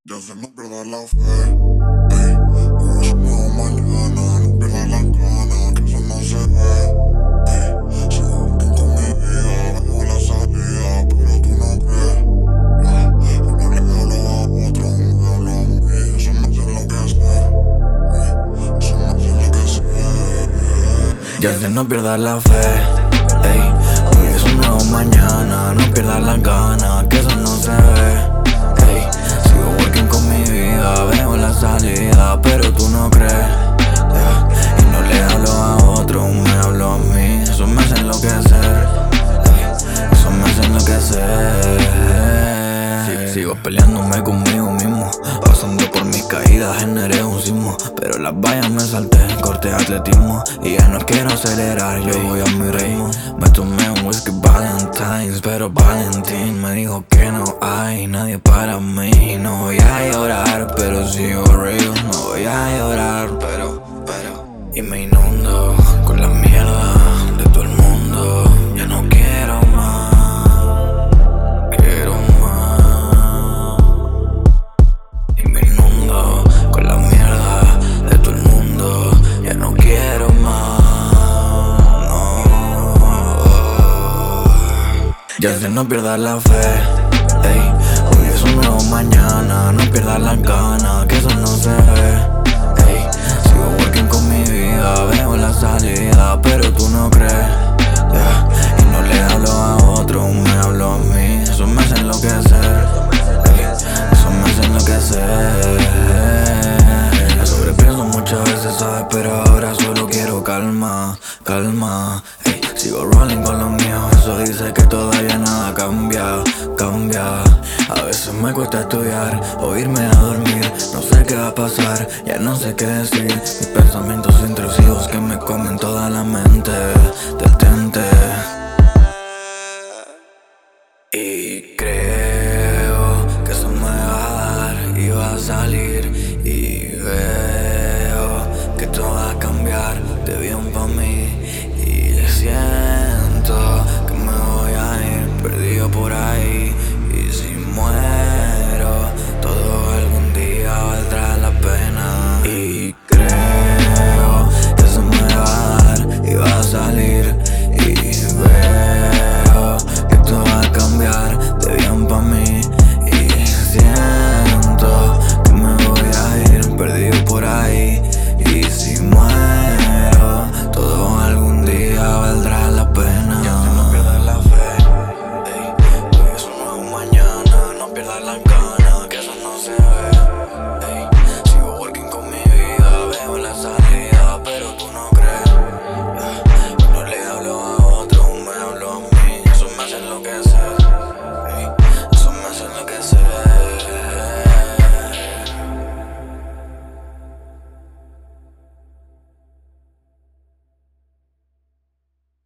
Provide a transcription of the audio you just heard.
Ya se no pierdas la fe, ey, hoy es un nuevo mañana, no pierdas las ganas, que eso no se ve, ey, sigo working con mi vida, veo la salida, pero tú no crees, y no le hablo a otro, me hablo a mí, eso me hace enloquecer, ey, eso me hace enloquecer. Ya se no pierdas la fe, ey, hoy es un nuevo mañana, no pierdas las ganas, que eso no se ve. Sigo working con mi vida, veo la salida, pero tú no crees, y no le hablo a otro, me hablo a mí, eso me hace enloquecer, eso me hace enloquecer. Sigo peleándome conmigo mismo, pasando por mis caídas, generé un sismo, pero las vallas me salté, corté atletismo, y ya no quiero acelerar, yo voy a mi ritmo. Me tomé un whisky Valentine's, pero Valentín me dijo que no hay nadie para mí. No voy a llorar, pero sigo real, no voy a llorar, pero y me inundo con la mierda de todo el mundo, ya no quiero más, quiero más. Y me inundo con la mierda de todo el mundo, ya no quiero más, no. Ya se no pierdas la fe, ey, hoy es un nuevo mañana, no pierdas las ganas, que eso no se ve, ey, sigo working con mi vida, veo la salida, pero tú no crees, y no le hablo a otro, me hablo a mí, eso me hace enloquecer, eso me hace enloquecer. La sobrepienso muchas veces, ¿sabes? Pero ahora solo quiero calma, calma, ey, sigo rolling con los míos, eso dice que todavía nada cambia, cambia. A veces me cuesta estudiar o irme a dormir, no sé qué va a pasar, ya no sé qué decir. Mis pensamientos intrusivos que me comen toda la mente, detente. Y creo que eso me va a dar y va a salir, y veo que todo va a cambiar de bien pa' mí, y siento que me voy a ir perdido por ahí. Y si muero, todo algún día valdrá la pena. Y creo que eso me va a dar y va a salir, y veo que todo va a cambiar de bien pa' mí. Y siento que me voy a ir perdido por ahí. Y si muero, todo algún día valdrá la pena. Ya no pierdas la fe, ey, hoy es un nuevo mañana, no pierdas las ganas, que eso no se ve, ey, sigo working con mi vida, veo la salida, pero tú no crees, no le hablo a otro, me hablo a mí, eso me hace enloquecer, ey.